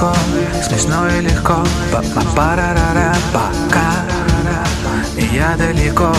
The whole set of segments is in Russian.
легко, смешно и легко. Па-па-па-ра-ра-ра, пока. И я далеко,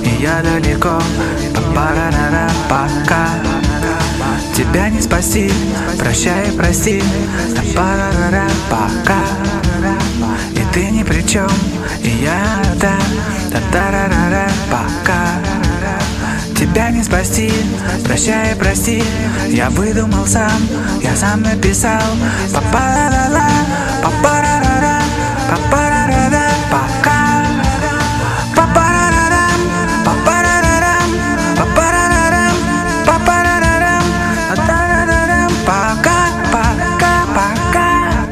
па-па-ра-ра-ра, пока. Тебя не спасти, прощай и прости, па-па-ра-ра-ра, пока. И ты ни при чем, и я та-та-ра-ра-ра, пока. Тебя не спасти, прощай и прости. Я выдумал сам, я сам написал. Па-па-ра-ра-ра, па-па-ра-ра-ра, па-па-ра-ра-ра, пока. Па-па-ра-ра-рам, па-па-ра-ра-рам, па-па-ра-ра-рам, па-па-ра-ра-рам, та-ра-ра-рам, пока, пока, пока.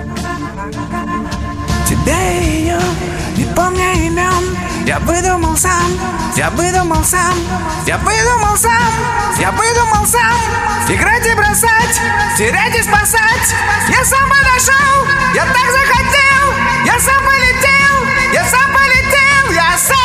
Тебя и ее, не помня имен, я выдумал сам, я выдумал сам, я выдумал сам, я выдумал сам. Играть и бросать, терять и спасать. Я сам подошел, я так захотел. Я сам полетел, я сам полетел, я сам.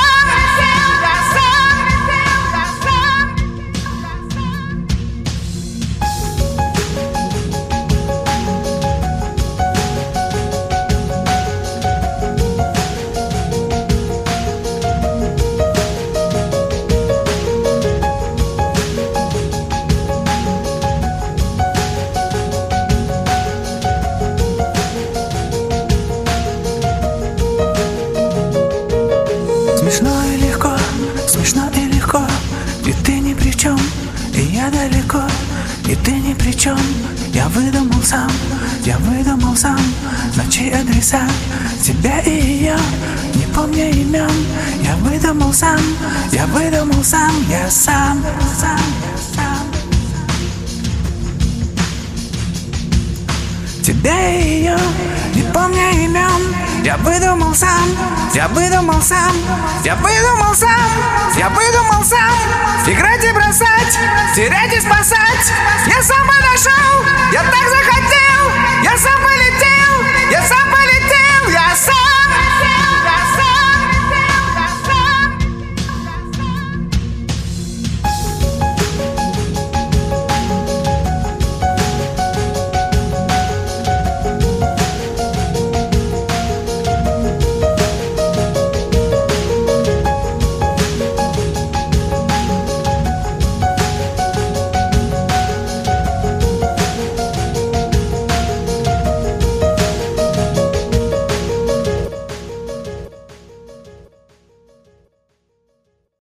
Смешно и легко, смешно и легко. И ты ни при чем, и я далеко. И ты ни при чем, я выдумал сам, я выдумал сам. Ночи адреса, тебя и ее, не помня имен. Я выдумал сам, я выдумал сам, я сам, сам, сам. Тебя и ее, не помня имен. Я выдумал сам, я выдумал сам, я выдумал сам, я выдумал сам. Играть и бросать, терять и спасать. Я сам